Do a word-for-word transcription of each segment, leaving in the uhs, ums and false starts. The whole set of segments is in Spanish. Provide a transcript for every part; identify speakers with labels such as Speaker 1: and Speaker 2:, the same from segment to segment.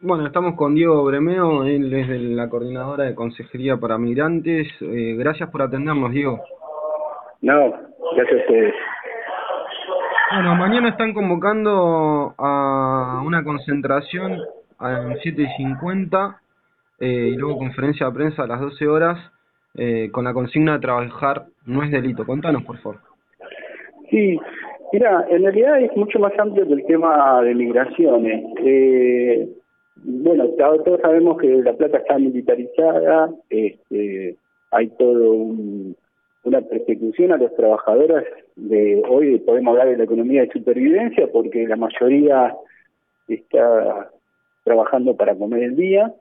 Speaker 1: Bueno, estamos con Diego Bremeo, él es de la Coordinadora de Consejería para Migrantes. Eh, gracias por atendernos, Diego.
Speaker 2: No, gracias a ustedes.
Speaker 1: Bueno, mañana están convocando a una concentración a las siete y cincuenta eh, y luego conferencia de prensa a las doce horas eh, con la consigna de trabajar no es delito. Contanos, por favor.
Speaker 2: Sí, mira, en realidad es mucho más amplio que el tema de migraciones. Eh, bueno, todos sabemos que La Plata está militarizada, este, hay todo un, una persecución a los trabajadores de hoy, podemos hablar de la economía de supervivencia, porque la mayoría está trabajando para comer el día,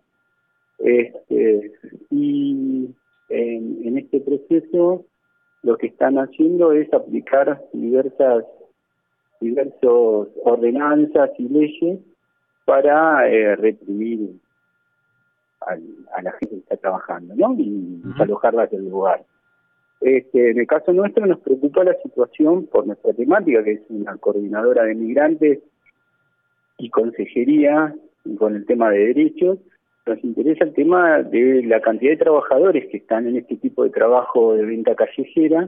Speaker 2: este, y en, en este proceso lo que están haciendo es aplicar diversas diversos ordenanzas y leyes para eh, reprimir al, a la gente que está trabajando, ¿no? Y
Speaker 1: Uh-huh.
Speaker 2: desalojarlas del lugar. Este, en el caso nuestro nos preocupa la situación por nuestra temática, que es una coordinadora de migrantes y consejería con el tema de derechos. Nos interesa el tema de la cantidad de trabajadores que están en este tipo de trabajo de venta callejera,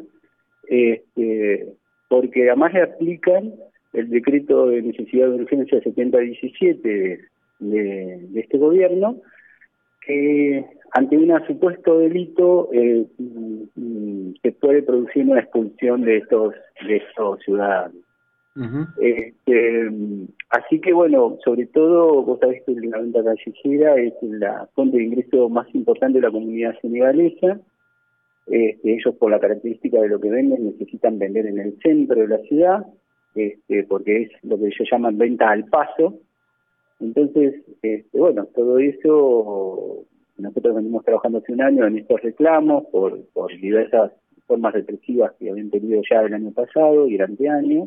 Speaker 2: este, porque además le aplican el decreto de necesidad de urgencia setenta diecisiete de, de, de este gobierno, que ante un supuesto delito eh, se puede producir una expulsión de estos de estos ciudadanos.
Speaker 1: Uh-huh.
Speaker 2: Este, así que bueno, sobre todo vos sabés que la venta callejera es la fuente de ingreso más importante de la comunidad senegalesa. Este, ellos, por la característica de lo que venden, necesitan vender en el centro de la ciudad, este, porque es lo que ellos llaman venta al paso. Entonces, este, bueno, todo eso, nosotros venimos trabajando hace un año en estos reclamos por, por diversas formas represivas que habían tenido ya el año pasado y el anteaño.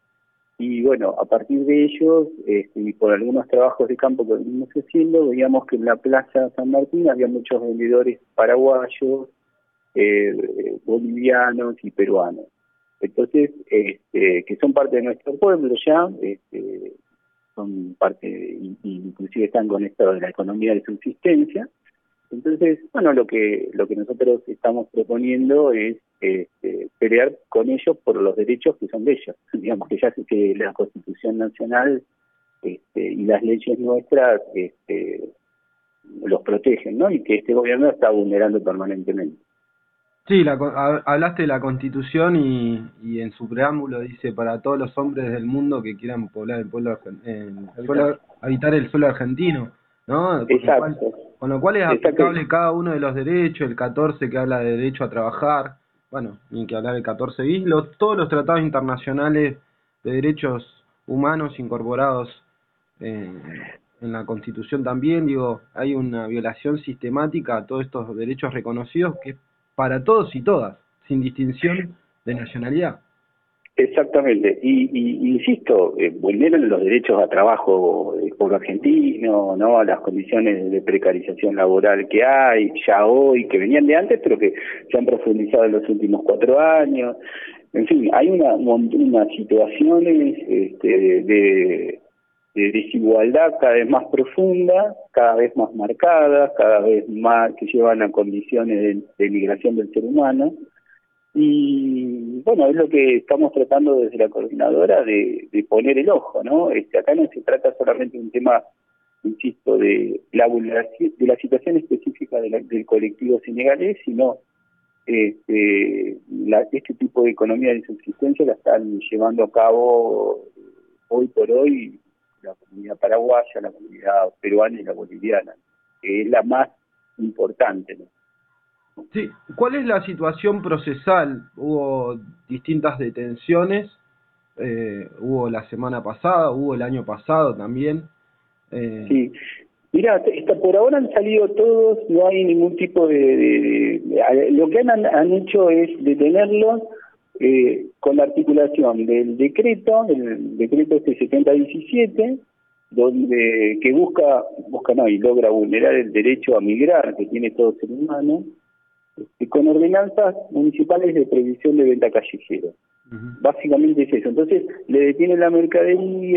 Speaker 2: Y bueno, a partir de ellos, este, y por algunos trabajos de campo que venimos haciendo, veíamos que en la Plaza San Martín había muchos vendedores paraguayos, eh, bolivianos y peruanos. Entonces, este, que son parte de nuestro pueblo ya, este, son parte, de, inclusive están con esto de la economía de subsistencia. Entonces, bueno, lo que lo que nosotros estamos proponiendo es este, pelear con ellos por los derechos que son de ellos. Digamos que ya sé que la Constitución Nacional este, y las leyes nuestras este, los protegen, ¿no? Y que este gobierno está vulnerando permanentemente.
Speaker 1: Sí, la, hablaste de la Constitución y, y en su preámbulo dice para todos los hombres del mundo que quieran poblar el pueblo, el suelo, habitar el suelo argentino, ¿no? Con lo cual, con lo cual es aplicable
Speaker 2: Exacto.
Speaker 1: cada uno de los derechos, el catorce que habla de derecho a trabajar, bueno, ni que hablar del catorce bis, los, todos los tratados internacionales de derechos humanos incorporados en, en la Constitución también, digo, hay una violación sistemática a todos estos derechos reconocidos que para todos y todas, sin distinción de nacionalidad.
Speaker 2: Exactamente, y, y insisto, eh, vulneran los derechos a trabajo del pueblo argentino, no, a las condiciones de precarización laboral que hay ya hoy, que venían de antes, pero que se han profundizado en los últimos cuatro años. En fin, hay una unas situaciones este, de, de, de desigualdad cada vez más profunda, cada vez más marcadas, cada vez más que llevan a condiciones de, de migración del ser humano. Y bueno, es lo que estamos tratando desde la coordinadora de, de poner el ojo, ¿no? Este, acá no se trata solamente de un tema, insisto, de la vulneración, de la situación específica de la, del colectivo senegalés, sino este, la, este tipo de economía de subsistencia la están llevando a cabo hoy por hoy la comunidad paraguaya, la comunidad peruana y la boliviana, que es la más importante, ¿no?
Speaker 1: Sí, ¿cuál es la situación procesal? Hubo distintas detenciones, eh, hubo la semana pasada, hubo el año pasado también. Eh...
Speaker 2: Sí, mira, está, por ahora han salido todos, no hay ningún tipo de... de, de, de lo que han, han hecho es detenerlos eh, con la articulación del decreto, el decreto este setenta diecisiete, donde que busca, busca no, y logra vulnerar el derecho a migrar que tiene todo ser humano, este, con ordenanzas municipales de prohibición de venta callejera. Uh-huh. Básicamente es eso. Entonces le detienen la mercadería,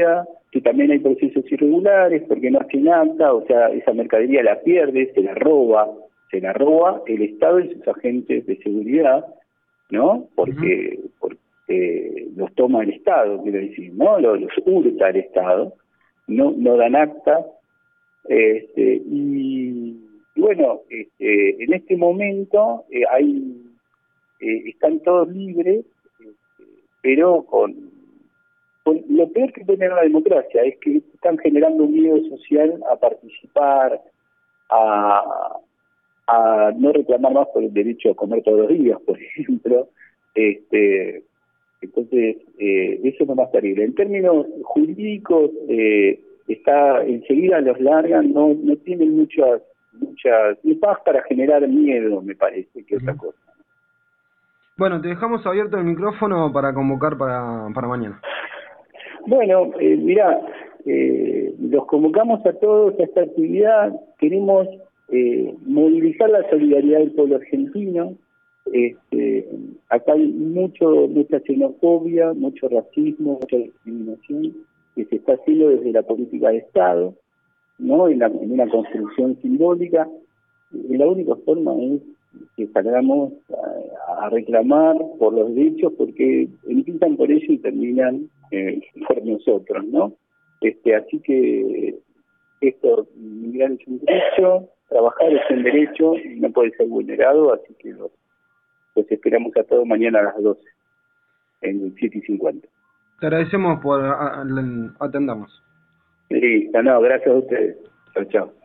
Speaker 2: que también hay procesos irregulares porque no hacen acta, o sea, esa mercadería la pierde, se la roba, se la roba el Estado y sus agentes de seguridad, ¿no? Porque, uh-huh. porque los toma el Estado, quiero decir, ¿no? Los, los hurta el Estado, no, no dan acta, este, y, y bueno, este, en este momento eh, hay eh, están todos libres, este, pero con, con lo peor que tiene la democracia es que están generando un miedo social a participar, a a no reclamar más por el derecho a comer todos los días, por ejemplo. Este, entonces, eh, eso es lo más terrible. En términos jurídicos, eh, está enseguida los largan, no no tienen muchas, muchas, es más para generar miedo, me parece, que otra cosa.
Speaker 1: Bueno, te dejamos abierto el micrófono para convocar para, para mañana.
Speaker 2: Bueno, eh, mirá, eh, los convocamos a todos a esta actividad, queremos Eh, movilizar la solidaridad del pueblo argentino. Este, acá hay mucho mucha xenofobia, mucho racismo, mucha discriminación que se está haciendo desde la política de Estado, ¿no? En, la, en una construcción simbólica. Y la única forma es que salgamos a, a reclamar por los derechos, porque empiezan por ellos y terminan eh, por nosotros, ¿no? Este, así que esto, migrar es un derecho, trabajar es un derecho y no puede ser vulnerado, así que los, los esperamos a todos mañana a las doce, en el siete y cincuenta.
Speaker 1: Te agradecemos por a, a, atendernos.
Speaker 2: Sí, no, gracias a ustedes. Chao, chao.